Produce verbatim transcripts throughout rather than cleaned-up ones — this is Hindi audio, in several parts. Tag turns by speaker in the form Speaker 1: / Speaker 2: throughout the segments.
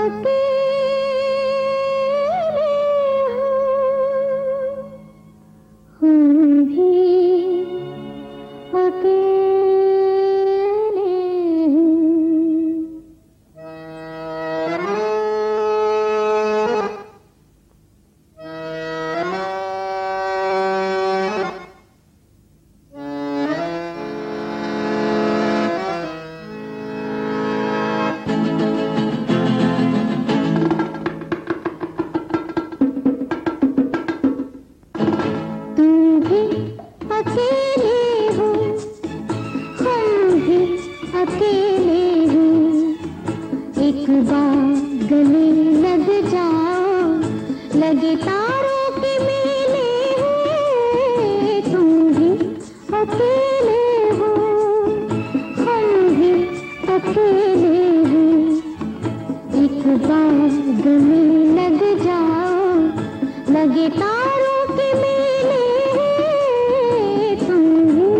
Speaker 1: लगे तारों के मेले हैं, तुम भी अकेले हो, हम भी अकेले हैं। एक बाग में लग जाओ, लगे तारों के मेले हैं, तुम भी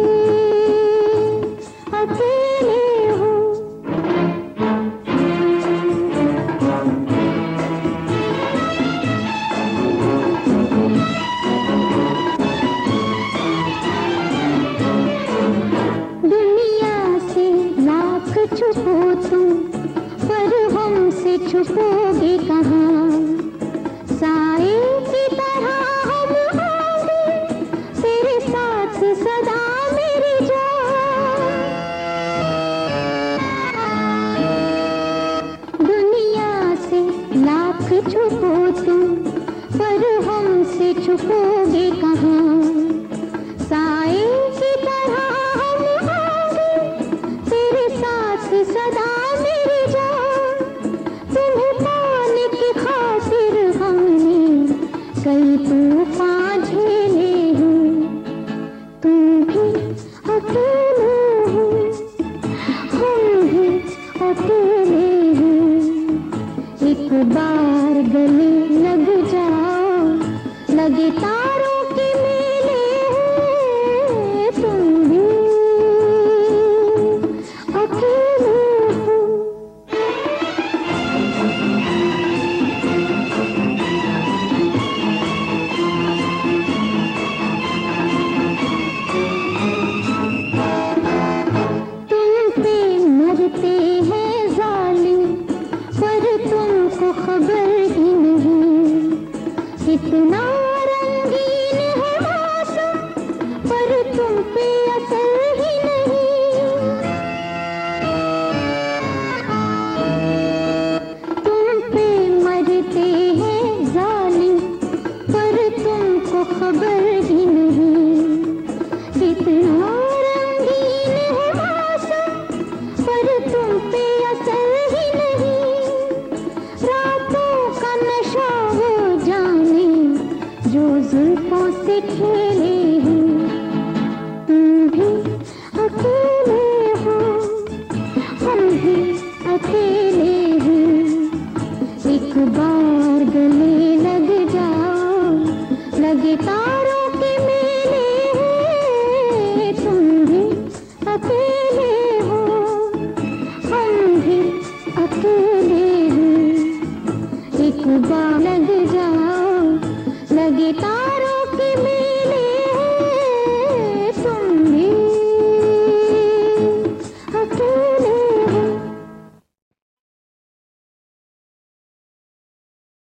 Speaker 1: अकेले हो। छुपो तुम पर हमसे छुपोगे कहाँ, साए की तरह हम होंगे तेरे साथ सदा मेरी जान। दुनिया से लाख छुपो तुम पर हमसे छुपोगे कहाँ, साए की तरह सदा मेरी जान। तुम्हें पाने की खातिर हमने कई तूफान झेले हैं, तुम भी अकेले हो, हम भी अकेले हैं। एक बार गले लग जाओ, लगे तारों के मेले हैं, तुम भी अकेले। खबर ही नहीं कितना रंगीन है मौसम, पर तुम पे असर ही नहीं। तुम पे मरते हैं जालिम, पर तुमको खबर ही नहीं कितना रंगीन है मौसम, पर तुम पे असर ही नहीं। जो जुल्फों से खेले हैं, तुम भी अकेले हो, हम भी अकेले हैं। एक बार गले लग जाओ, लगे तारों के मेले हैं, तुम भी अकेले हो, हम भी अकेले हैं। एक बार लग जाओ, लगे तारों के